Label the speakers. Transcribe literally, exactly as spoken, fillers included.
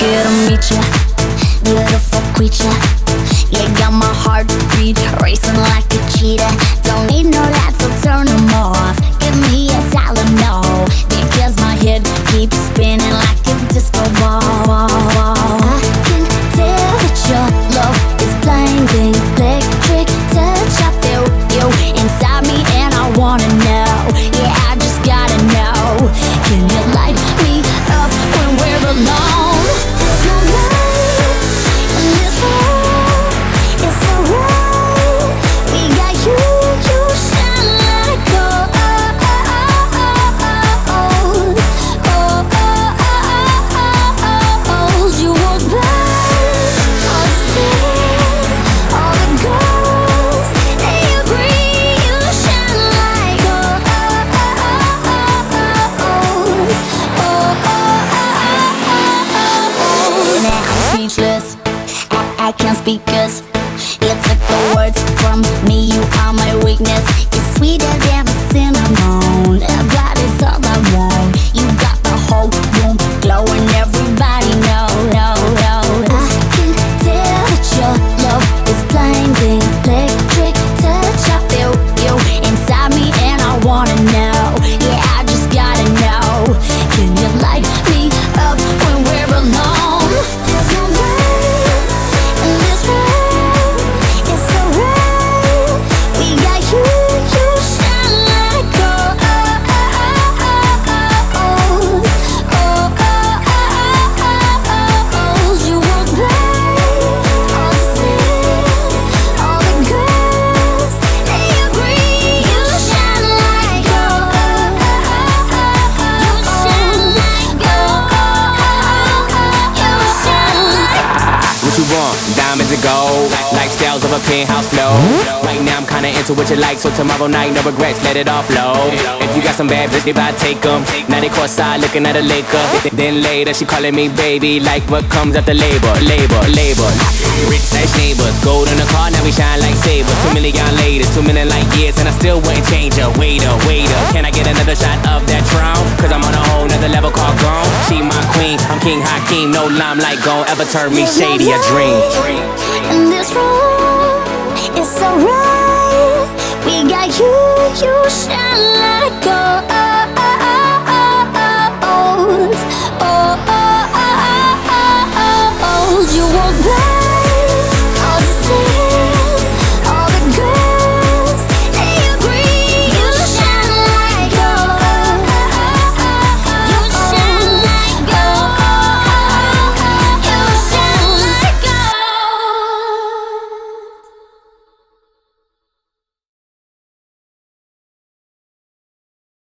Speaker 1: here to meet ya, beautiful creature. You got my heartbeat racing like a cheetah. Don't need no lights, so turn them off. Give me a silent no, because my head keeps spinning like a disco ball. I can tell that your love is blinding, electric touch. I feel you inside me and I wanna know. Yeah, I just gotta know. Can you light me up when we're alone? There's no light in this world. It's alright. We got you, you shine like gold. You walk by, all the sand, all the girls, they agree you shine like gold. Now I'm speechless, I, I can't speak 'cause you took the words from me. You are my weakness. You're sweeter than a cinnamon. That is all I want. You got the whole room glowing. Everybody know, know, know. I can tell that your love is blinding, electric touch. I feel you inside me and I wanna know. Yeah, I just gotta know. Can you light me up when we're alone? There's no light in this world. It's alright. We got you, you shine like gold. You walk by, all the sand, all the girls, they agree you shine like gold. You shine like gold. You shine like
Speaker 2: What you want? Diamonds and gold, lifestyles of a penthouse flow. Right now I'm kinda into what you like, so tomorrow night no regrets, let it offload. If you got some bad bitch, I take 'em. Now they courtside looking at a Laker. Then later she calling me baby, like what comes after labor, labor, labor. Rich slash neighbors, gold in the car, now we shine like sabers. Two million later, two million light years, and I still wouldn't change her. Waiter, waiter, can I get another shot of that Crown? Cause I'm on a whole nother level called gone. She my queen, I'm King Hakeem. No limelight gon' ever turn me shady, a dream.
Speaker 1: in this room. It's alright. We got you, you shine